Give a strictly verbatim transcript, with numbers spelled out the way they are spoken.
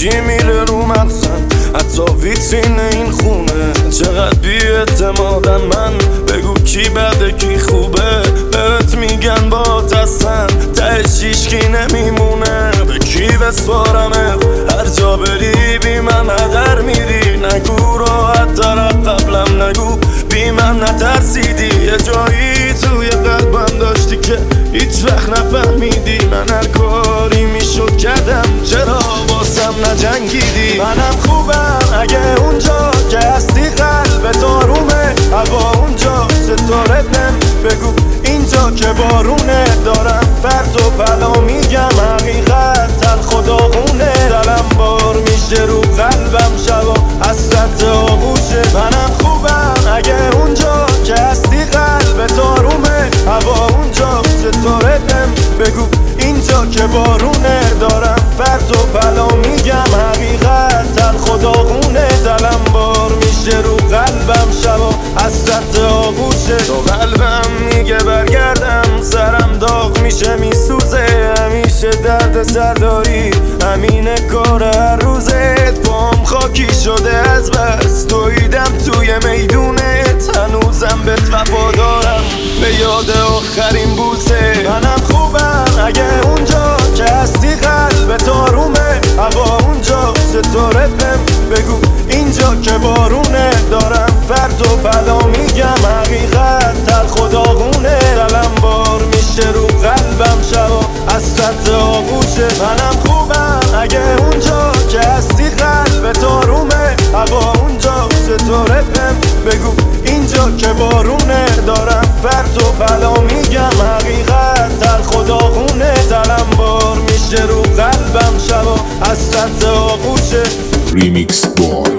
کی میره رو مغزم حتی ویترین این خونه. چقدر بی اعتمادم من، بگو کی بده کی خوبه. بهت میگن با تستن تهش هیچکی نمیمونه. به کی بسپارمت هر جا بری بی من هدر میری. نگو راحت تر قبلم نگو بی من نترسیدی. یه جایی توی قلبم داشتی که هیچ وقت نفهمیدی. من هر کاری میشد کردم چرا واسم نجنگیدی. منم خوبم اگه اونجا که هستی قلبت آرومه. هوا اونجا ستاره نم بگو اینجا که بارونه. دارم پرت و پلا میگم حقیقت تلخ و داغونه. دلم بار میشه رو قلبم شبا حسرت آغوشه. منم خوبم اگه اونجا که هستی قلبت آرومه. هوا اونجا ستاره نم بگو اینجا که بارونه. دارم پرت و پلا میگم حقیقت تلخ و داغونه. دلم بار میشه رو قلبم شبا حسرت آغوشه. تو قلبم میگه برگردم سرم داغ میشه میسوزه. همیشه درد سر داری همینه کار هر روزت. پام خاکی شده از بس دویدم توی میدونت. هنوزم بهت وفادارم به یاد آخرین بوسه. منم خوبم اگه اونجا که هستی قلبت آرومه. هوا اونجا ستاره نم بگو اینجا که بارونه. دارم پرت و پلا میگم حقیقت تلخ و داغونه. دلم بار میشه رو قلبم شبا حسرت آغوشه. منم خوبم اگه اونجا که هستی قلبت آرومه. هوا اونجا ستاره نم بگو اینجا که بارونه. دارم پرت و پلا میگم حقیقت تلخ و داغونه. دلم بار میشه رو قلبم شبا حسرت آغوشه. Remix Boy